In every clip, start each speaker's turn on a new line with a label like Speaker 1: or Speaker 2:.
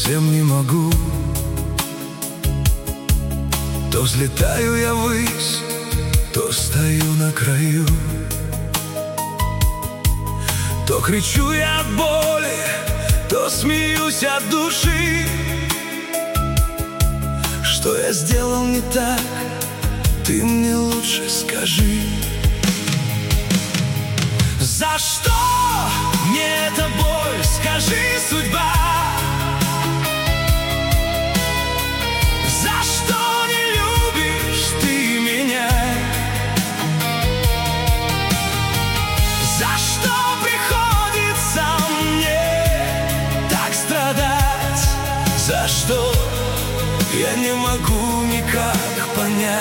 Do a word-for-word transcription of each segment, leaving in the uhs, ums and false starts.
Speaker 1: совсем не могу. То взлетаю я ввысь, то стою на краю, то кричу я от боли, то смеюсь от души. Что я сделал не так, ты мне лучше скажи. За что мне эта боль, скажи, судьба? За что не любишь ты меня? За что приходится мне так страдать? За что я не могу никак понять?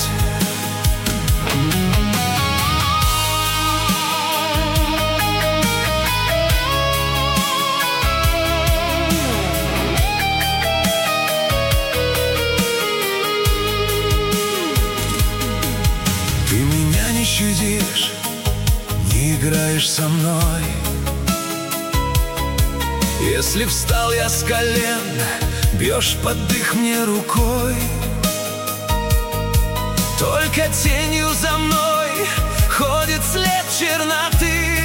Speaker 1: Ты меня не щадишь, не играешь со мной. Если встал я с колен, бьешь под дых мне рукой. Только тенью за мной ходит след черноты,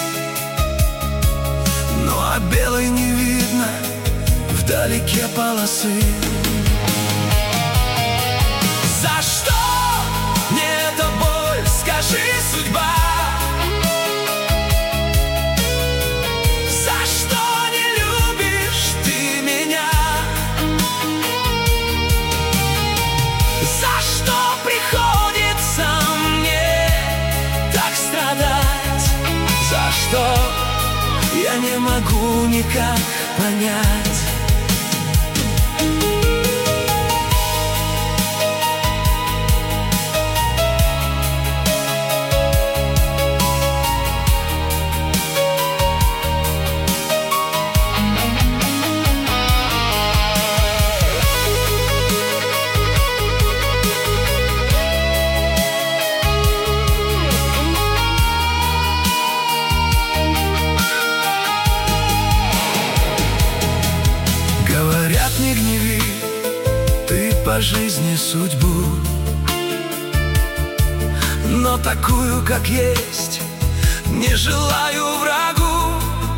Speaker 1: ну а белой не видно вдалеке полосы. За что мне эта боль, скажи, судьба? За что не любишь ты меня? За что приходится мне так страдать? За что я не могу никак понять? Говорят, не гневи ты по жизни судьбу, но такую, как есть, не желаю врагу.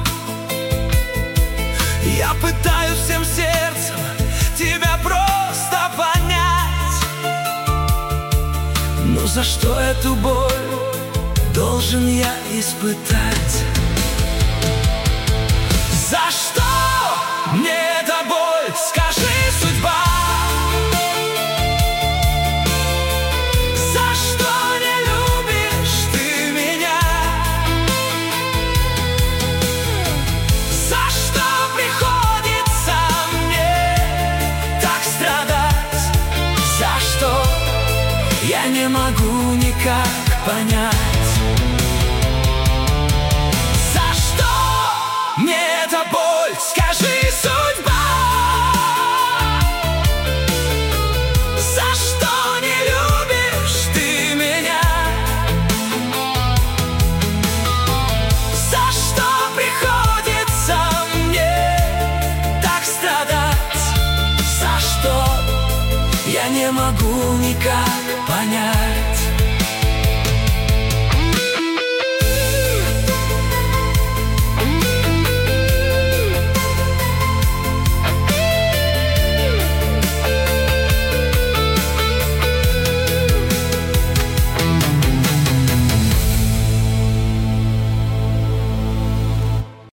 Speaker 1: Я пытаюсь всем сердцем тебя просто понять, но за что эту боль должен я испытать? За что мне эта боль, скажи, судьба? За что не любишь ты меня? За что приходится мне так страдать? За что я не могу никак понять? За что мне эта боль, скажи, судьба? За что не любишь ты меня? За что приходится мне так страдать? За что я не могу никак понять?